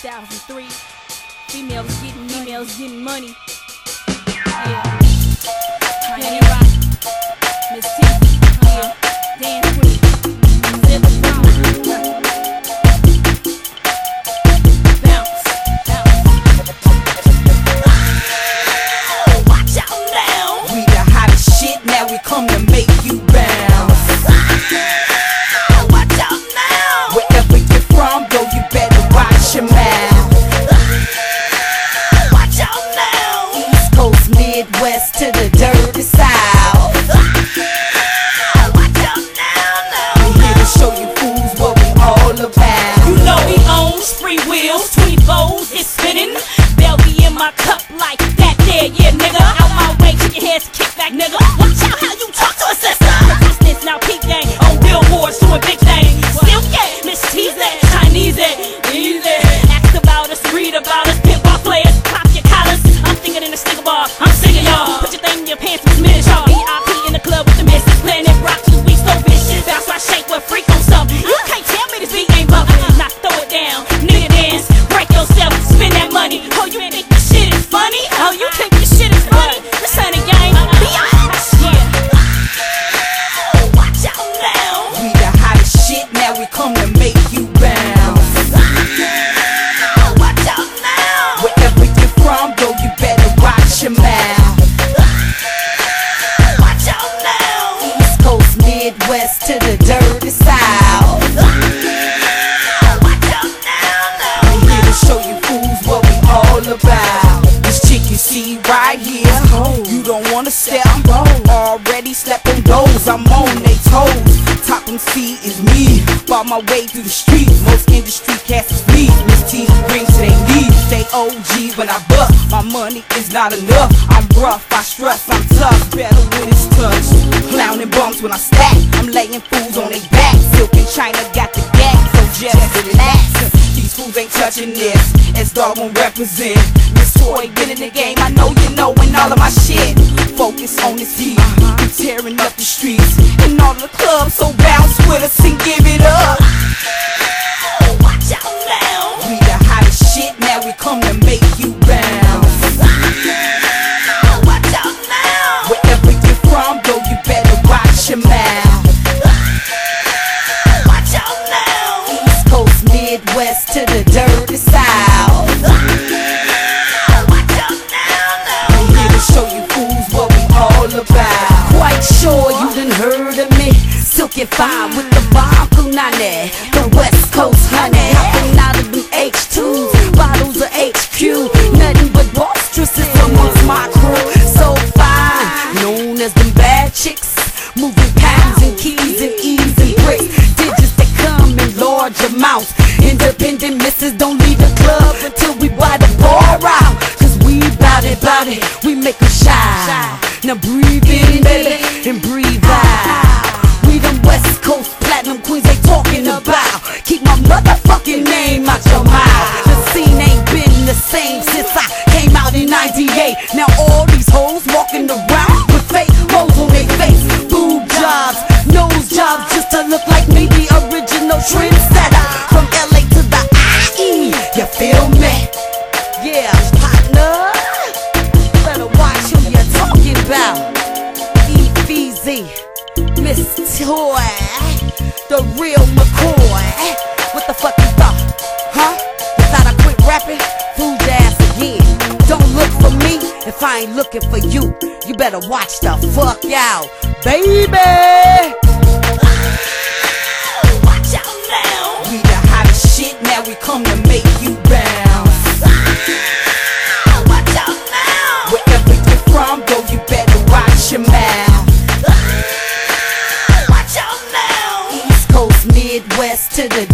2003. Females getting money. Yeah. Planet Rock, Miss T, yeah. Dance with Zip Brown. Bounce. Watch out now. We the hottest shit, now we come to make you bounce. Watch out now. Wherever you're from, though, you better watch your mouth. Watch out now. East Coast, Midwest to the dirty South. Watch out now. We're here to show you fools what we all about. You know we own free wheels, 24s, it's spinning. Belly in my cup like that there, yeah, nigga. Out my way, shake your heads, kick back, nigga. Watch out how you talk to a sister. This now peak game on billboards doing big things. Still yeah, Miss T's that Chinese it, easy. Ask about us, read about us, pimp our players, pop your collars. I'm thinking in a sticker bar, I'm singing y'all. Put your thing in your pants, Miss Minute, y'all. VIP in the club with the missus, Planet Rock 2 weeks, so vicious. Bounce, I shake, what freak on something. You can't tell me this beat ain't bumping. Now throw it down, nigga dance, break yourself, spend that money. Oh, you think this shit is funny? Oh, you think this shit is funny? This ain't a game. Watch out now. We the hottest shit, now we come to make you bounce. Watch out now. Wherever you're from, though, you better watch your mouth. Watch out now. East Coast, Midwest to the dirty South. Watch out now. We're here to show you fools what we all about. This chick you see right here, you don't wanna step. Already slept on those, I'm on they toes. Top MC is me, fought my way through the streets. Most industry cats is me. Miss T brings to they knees. Stay OG when I bust, my money is not enough. I'm rough, I stress, I'm tough, better when it's touch. Clowning bums when I stack, I'm laying fools on they back. Silk and China got the gap, so just relax. These fools ain't touching this, as dog won't represent. Miss Toy been in the game, I know you knowin' all of my shit. Focus on this heat, we tearing up the streets and all the clubs, so bounce with us and give it up. Watch out now. We the hottest shit, now we come to make you bounce. Watch out now. Wherever you're from, though, you better watch your mouth. Watch out now. East Coast, Midwest to the dirty South. Watch out now. We're here to show you fools what we all about. Quite sure you done heard of me. Silky fine with the bomb punani, the West Coast honey. Hopping out of them H2s, bottles of HQ. Nothing but bostresses amongst my crew. So fine, known as them bad chicks. Moving pounds and keys and E's and bricks. Digits that come in large amounts. Independent misses don't leave the club until we buy the bar out. Cause we bout it, we make them shine. Now breathe in, baby, and breathe out. We them West Coast platinum queens they talking about. Keep my motherfucking name out your mouth. The scene ain't been the same since I came out in 98. Now all these hoes walking around with fake hoes on their face. Boob jobs, nose jobs, just to look like me, the original trendsetter. From LA to the IE, you feel me? Yeah, partner, better watch who you're talking about. E-Feezy, Miss Toy, the real McCoy. What the fuck you thought? Huh? You thought I quit rapping? Fool ass again. Don't look for me if I ain't looking for you. You better watch the fuck out, baby. Watch out now. We the hottest shit, now we come to make you bounce. Watch out now. Wherever you're from, though, you better watch your mouth. Watch out now. East Coast, Midwest to the